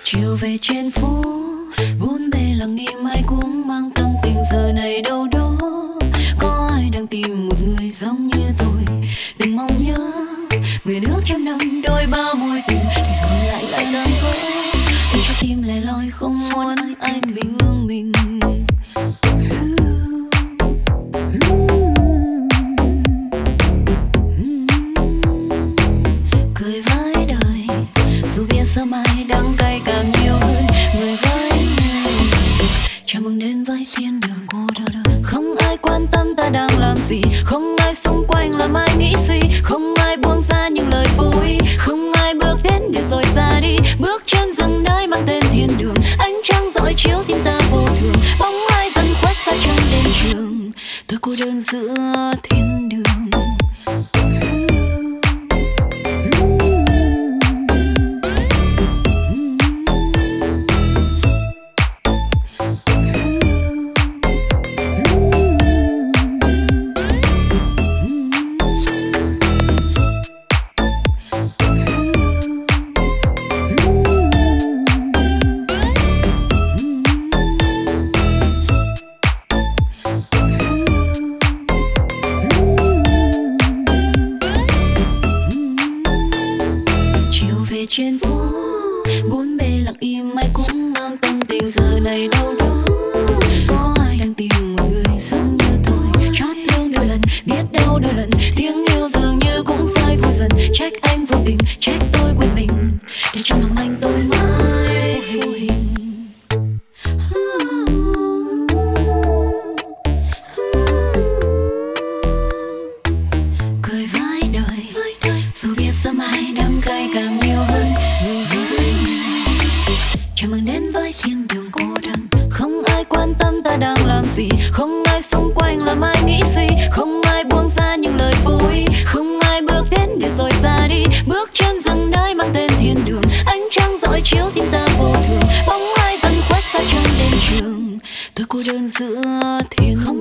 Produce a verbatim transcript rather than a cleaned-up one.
chiều về trên phố bốn bề lặng im, ai cũng mang tâm tình. Giờ này đâu đó có ai đang tìm một người giống như tôi, từng mong nhớ nguyện ước trăm năm đôi ba mối tình, rồi lại lại đơn vỡ. Tôi cho tim lẻ loi không muốn anh bình thương mình. Cười với đời dù biết sớm mai đắng cay càng nhiều hơn. Người với người chào mừng đến với thiên đường cô đơn. Không ai quan tâm ta đang làm gì, không ai xung quanh làm ai nghĩ suy, không ai buông ra những lời vô ý, không ai bước đến để rồi ra đi. Bước chân dừng nơi mang tên thiên đường, ánh trăng rọi chiếu tim ta vô thường. Bóng ai dần khuất xa chân đến trường, tôi cô đơn giữa thiên đường. Trên phố bốn bề lặng im, ai cũng mang tâm tình. Giờ này đâu đó có ai đang tìm một người giống như tôi, chót thương đôi lần, biết đâu đôi lần tiếng yêu dường như cũng phai vô dần. Trách anh vô tình, trách tôi quên mình, để trong lòng anh tôi mãi vô hình. Cười với đời dù biết sớm mai đắng cay càng nhiều hơn. Chào mừng đến với thiên đường cô đơn. Không ai quan tâm ta đang làm gì, không ai xung quanh làm ai nghĩ suy, không ai buông ra những lời vô ý, không ai bước đến để rồi ra đi. Bước chân dừng nơi mang tên thiên đường, ánh trăng rọi chiếu tim ta vô thường. Bóng ai dần khuất xa chân đến trường, tôi cô đơn giữa thiên. Không